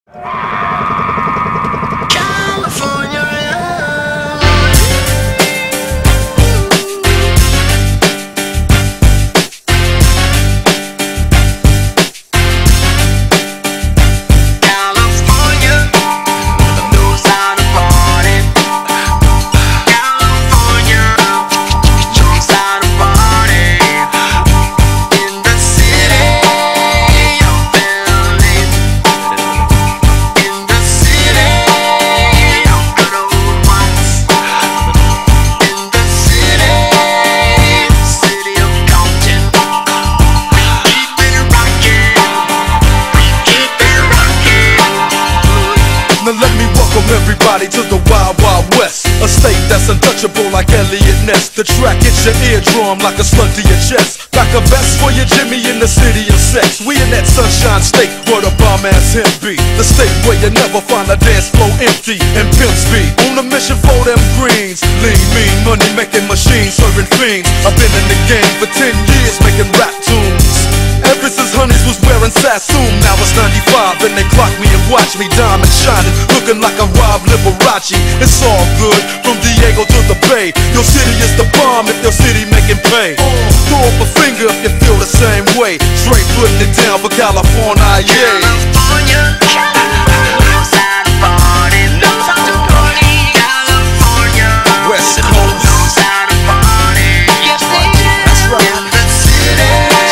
Everybody to the Wild Wild West, a state that's untouchable like Elliot Ness. The track hits your eardrum like a slug to your chest. Back a vest for your Jimmy in the city of sex. We in that sunshine state where the bomb ass him be. The state where you never find a dance floor empty and pimp speed. On a mission for them greens. Lean, mean, money making machines serving fiends. I've been in the game for 10 years making rap tunes. Ever since Honeys was wearing Sassoon. Now it's 95 and they clock me and watch me diamond shining, looking like a Rob Liberace. It's all good, from Diego to the Bay. Your city is the bomb if your city making pay. Throw up a finger if you feel the same way. Straight putting it down for California, yeah. California, knows how to party, knows how to party. California, West Coast, knows how to party. Yes, they do. That's right. In the city.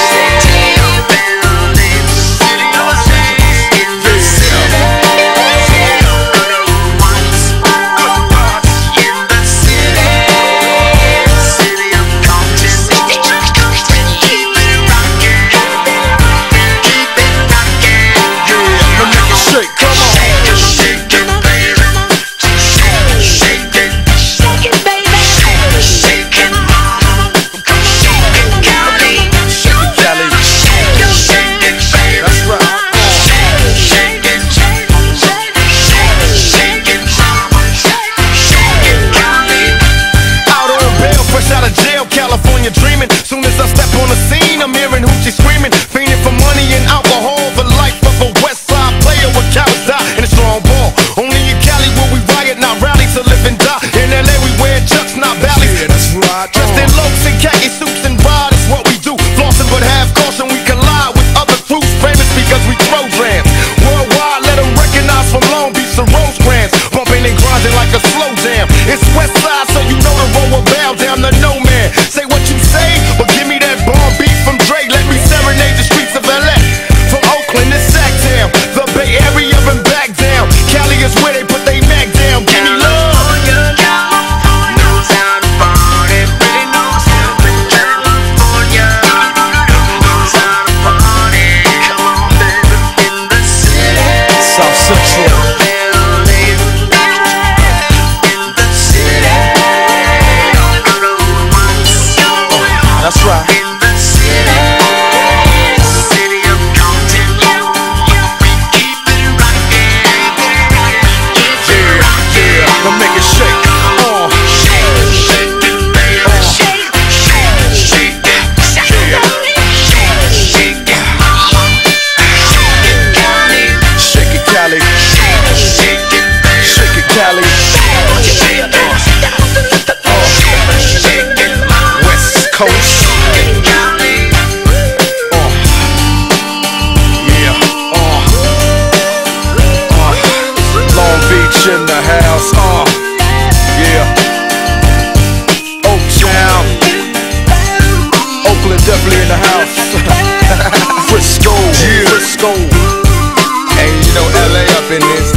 California dreaming. Soon as I step on the scene, I'm hearing hoochie screaming, fiending for money and alcohol. The life of a West Side player with cowards die in a strong ball. Only in Cali will we riot, not rally to live and die. In LA we wear chucks, not valleys. Yeah, that's right. Dressed in locs and khaki suits and ride is what we do. Flossing but have caution, we collide with other crews. Famous because we throw drams. Worldwide, let them recognize from Long Beach to Rosecrans. Bumping and grinding like a slow jam. It's West Side, so you know the road will bow down to no man. Say what you say, but give me that bomb beat from Dre. Let me serenade the streets of LA. From Oakland to Sacktown, the Bay Area and back down. Cali is where they put they Mac down. Give me love. Knows how to party, really knows how to California. Knows how to party. Come on, baby, in the city. South Central. That's right. In the city, city of Compton, we keep it rockin'. Yeah, now make it shake. Shake, shake it, baby. Shake, shake, shake it, shake it, shake it, mama. Shake it, Cali. Shake it, Cali. Shake it, baby. Shake it, Cali. Shake it, mama. West Coast. In the house, yeah. Oaktown, Oakland definitely in the house. Frisco, yeah. Frisco, And you know LA up in this.